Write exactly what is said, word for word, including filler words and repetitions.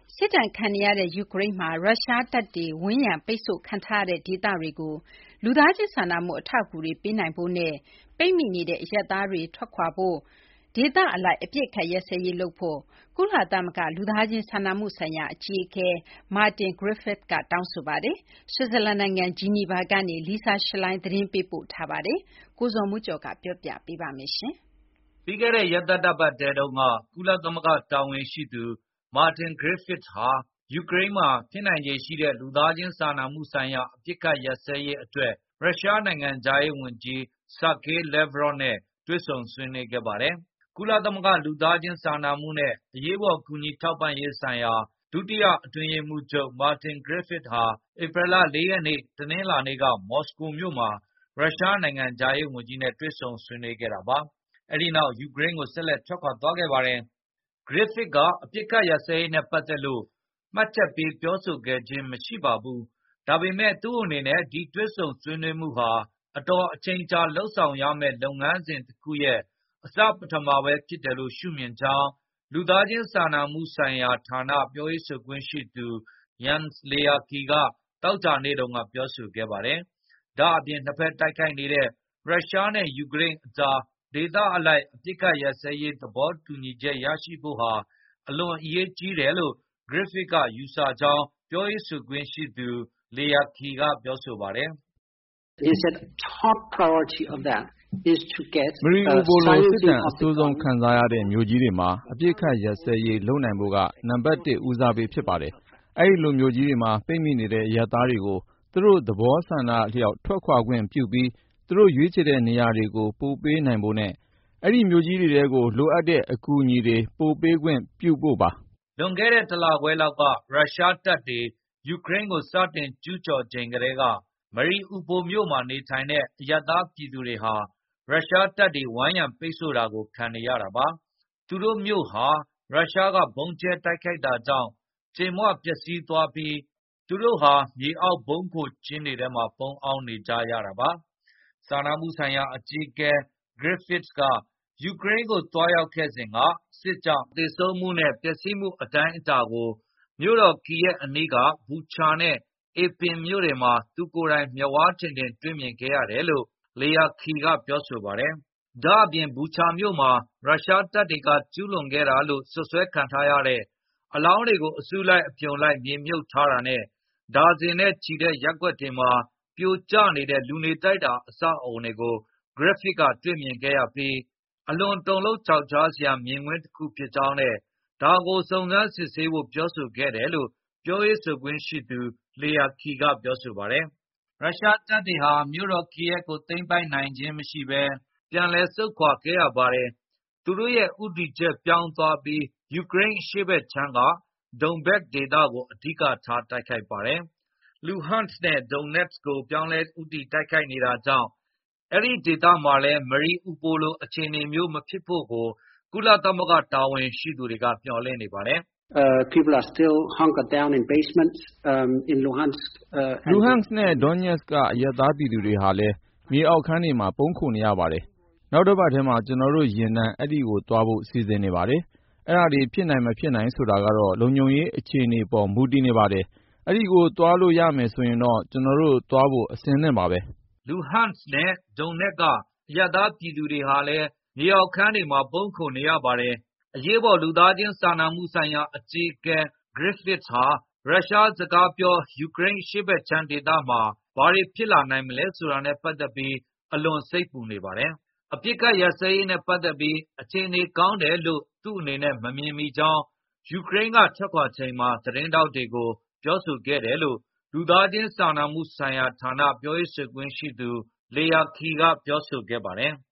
စစ်ဒဏ်ခံနေရတဲ့ယူကရိန်းမှာရုရှားတပ်တွေဝန်းရံပိတ်ဆို့ခံထားရတဲ့ဒေသတွေကိုလူသားချင်းစာနာမှုအထောက်အကူတွေပေးနိုင်ဖို့နဲ့ပိတ်မိနေတဲ့အရပ်သားတွေထွက်ခွာဖို့ဒေသအလိုက်အပြစ်အခတ်ရက်စဲရေးလုပ်ဖို့ကုလသမဂ္ဂလူသားချင်းစာနာမှုဆိုင်ရာအကြီးအကဲ Martin Griffiths ကတောင်းဆိုပါတယ်။ဆွစ်ဇာလန်နိုင်ငံဂျီနီဗာကနေ Lisa Schlein သတင်းပေးပို့ထားပါတယ်။ကိုဇော်မိုးကျော်ကပြောပြပေးပါမယ်ရှင်။ပြီးခဲ့တဲ့ရက်သတ္တပတ်တဲတုန်းကကုလသမဂ္ဂတာဝန်ရှိသူMartin Griffiths ဟာယူကရိန်းမှာဖြစ်နိုင်ခြေရှိတဲ့လူသားချင်းစာနာမှုဆိုင်ရာအပြစ်အခတ်ရပ်စဲရေးအတွက်ရုရှားနိုင်ငံခြားရေးဝန်ကြီး Sergey Lavrov နဲ့တွေ့ဆုံဆွေးနွေးခဲ့ပါတယ်။ကုလသမဂ္ဂလူသားချင်းစာနာမှုနဲ့အရေးပေါ်ကူညီထောက်ပံ့ရေးဆိုင်ရာဒုတိယအတွင်းရေးမှူးချုပ် Martin Griffiths ဟာဧပြီလလေးရက်နေ့တနင်္လာနေ့ကမော်စကိုမြို့မှာရုရှားနိုင်ငံခြားရေးဝန်ကြီးနဲ့တွေ့ဆုံဆွေးနွေးခဲ့တာပါ။အဲဒီနောက်ယူကရိန်းကိုဆက်လက်ထွက်ခွာသွားခဲ့ပါတယ်။ Griffiths ကအပြစ်အခတ်ရပ်စဲရေးနဲ့ပတ်သက်လို့မှတ်ချက်ပေးပြောဆိုခဲ့ခြင်းမရှိပါဘူး။ဒါပေမဲ့သူ့အနေနဲ့ဒီတွေ့ဆုံဆွေးနွေးမှုဟာအတော်အချိန်ကြာလုပ်ဆောင်ရမယ့်လုပ်ငန်းစဉ်တစ်ခုရဲ့အစပထမပဲဖြစ်တယ်လို့ရှုမြင်ကြောင်းလူသားချင်းစာနာမှုဆိုင်ရာဌာနပြောရေးဆိုခွင့်ရှိသူ Jens Laerke ကသောကြာနေ့တုန်းကပြောဆိုခဲ့ပါတယ်။ဒါ့အပြင်နှစ်ဖက်တိုက်ခိုက်နေတဲ့ရုရှားနဲ့ယူကရိန်းအကြားဒေသအလိုက်အပြစ်အခတ်ရပ်စဲရေးသဘောတူညီချက်ရရှိဖို့ဟာအလွန်အရေးကြီးတယ်လို့ Griffiths ကယူဆကြောင်းပြောရေးဆိုခွင့်ရှိသူ Laerke ကပြောဆိုပါတယ်။ He said top priority of that is to get Mariupol လိုစစ်ဒဏ်အဆိုးဆုံးခံစားရတဲ့မြို့ကြီးတွေမှာအပြစ်အခတ်ရပ်စဲရေးလုပ်နိုင်ဖို့ကနံပါတ်တစ်ဦးစားပေးဖြစ်ပါတယ်။အဲဒီလိုမြို့ကြီးတွေမှာပိတ်မိနေတဲ့အရပ်သားတွေကိုသူတို့သဘောဆန္ဒအလျောက်ထွက်ခွာခွင့်ပြုပြီးသူတို့ရွေးချယ်တဲ့နေရာတွေကိုပို့ပေးနိုင်ဖို့နဲ့အဲဒီမြို့ကြီးတွေထဲကိုလိုအပ်တဲ့အကူအညီတွေပို့ပေးခွင့်ပြုဖို့ပါ။လွန်ခဲ့တဲ့တလခွဲလောက်ကရုရှားတပ်တွေယူကရိန်းကိုစတင်ကျူးကျော်ချိန်ကတည်းကMariupolမြို့မှာနေထိုင်တဲ့အရပ်သားပြည်သူတွေဟာရုရှားတပ်တွေဝန်းရံပိတ်ဆို့တာကိုခံနေရတာပါ။သူတို့မြို့ဟာရုရှားကဗုံးကျဲတိုက်ခိုက်တာကြောင့်ကြေမွပျက်စီးသွားပြီးသူတို့ဟာမြေအောက်ဗုံးခိုကျင်းတွေထဲမှာပုန်းအောင်းနေကြရတာပါ။စာနာမှုဆိုင်ရာအကြီးအကဲ Griffiths ကယူကရိန်းကိုသွားရောက်ခဲ့စဉ်ကစစ်ကြောင့်သေဆုံးမှုနဲ့ပျက်စီးမှုအတိုင်းအတာကိုမြို့တော်ကီယက်အနီးကဘူချာနဲ့အေပင်မြို့တွေမှာသူကိုယ်တိုင်မျက်ဝါးထင်ထင်တွေ့မြင်ခဲ့ရတယ်လို့Laerke ကပြောဆိုပါတယ်။ဒါ့အပြင်ဘူချာမြို့မှာရုရှားတပ်တွေကကျူးလွန်ခဲ့တာလို့စွပ်စွဲခံထားရတဲ့အလောင်းတွေကိုအစုလိုက်အပြုံလိုက်မြေမြုပ်ထားတာနဲ့ဒါဇင်နဲ့ချီတဲ့ရပ်ကွက်တွေမှာပြိုကျနေတဲ့လူနေတိုက်တာအဆောက်အအုံတွေကို Griffiths ကတွေ့မြင်ခဲ့ရပြီးအလွန်တုန်လှုပ်ခြောက်ခြားစရာမြင်ကွင်းတစ်ခုဖြစ်ကြောင်းနဲ့ဒါကိုစုံစမ်းစစ်ဆေးဖို့ပြောဆိုခဲ့တယ်လို့ပြောရေးဆိုခွင့်ရှိသူ Laerke ကပြောဆိုပါတယ်။ရုရှားတပ်တွေဟာမြို့တော်ကီယက်ကိုသိမ်းပိုက်နိုင်ခြင်းမရှိဘဲပြန်လည်ဆုတ်ခွာခဲ့ရပါတယ်။သူတို့ရဲ့ဦးတည်ချက်ပြောင်းသွားပြီးယူကရိန်းအရှေ့ဘက်ခြမ်းကDonbasဒေသကိုအဓိကထားတိုက်ခိုက်ပါတယ်။ Luhansk နဲ့ Donetsk ကိုပြောင်းလဲဦးတည်တိုက်ခိုက်နေတာကြောင့်အဲဒီဒေသမှာလည်း Mariupol လိုအခြေအနေမျိုးမဖြစ်ဖို့ကိုကုလသမဂ္ဂတာဝန်ရှိသူတွေကမျှော်လင့်နေပါတယ်။ Uh, people are still hunkered down in basements um, in Luhansk. Uh, Luhansk နဲ့ Donetsk ကအရပ်သားပြည်သူတွေဟာလည်းမြေအောက်ခန်းတွေမှာပုန်းခိုနေရပါတယ်။နောက်တစ်ပတ်ထဲမှာကျွန်တော်တို့ယာဉ်တန်းအဲ့ဒီကိုသွားဖို့စီစဉ်နေပါတယ်။အဲ့ဒါတွေဖြစ်နိုင်မဖြစ်နိုင်ဆိုတာကတော့လုံခြုံရေးအခြေအနေပေါ်မူတည်နေပါတယ်။အဲ့ဒီကိုသွားလို့ရမယ်ဆိုရင်တော့ကျွန်တော်တို့သွားဖို့အဆင်သင့်ပါပဲ။ Luhansk နဲ့ Donetsk ကအရပ်သားပြည်သူတွေဟာလည်းမြေအောက်ခန်းတွေမှာပုန်းခိုနေရပါတယ်။အရေးပေါ်လူသားချင်းစာနာမှုဆိုင်ရာအကြီးအကဲ Griffiths ဟာရုရှားစကားပြောယူကရိန်းရှေ့ဘက်ခြမ်းဒေသမှာဘာတွေဖြစ်လာနိုင်မလဲဆိုတာနဲ့ပတ်သက်ပြီးအလွန်စိတ်ပူနေပါတယ်။အပြစ်အခတ်ရပ်စဲရေးနဲ့ပတ်သက်ပြီးအခြေအနေကောင်းတယ်လို့သူ့အနေနဲ့မမြင်မိကြောင်းယူကရိန်းကထွက်ခွာချိန်မှာသတင်းထောက်တွေကိုပြောဆိုခဲ့တယ်လို့လူသားချင်းစာနာမှုဆိုင်ရာဌာနပြောရေးဆိုခွင့်ရှိသူLaerke ကပြောဆိုခဲ့ပါတယ်။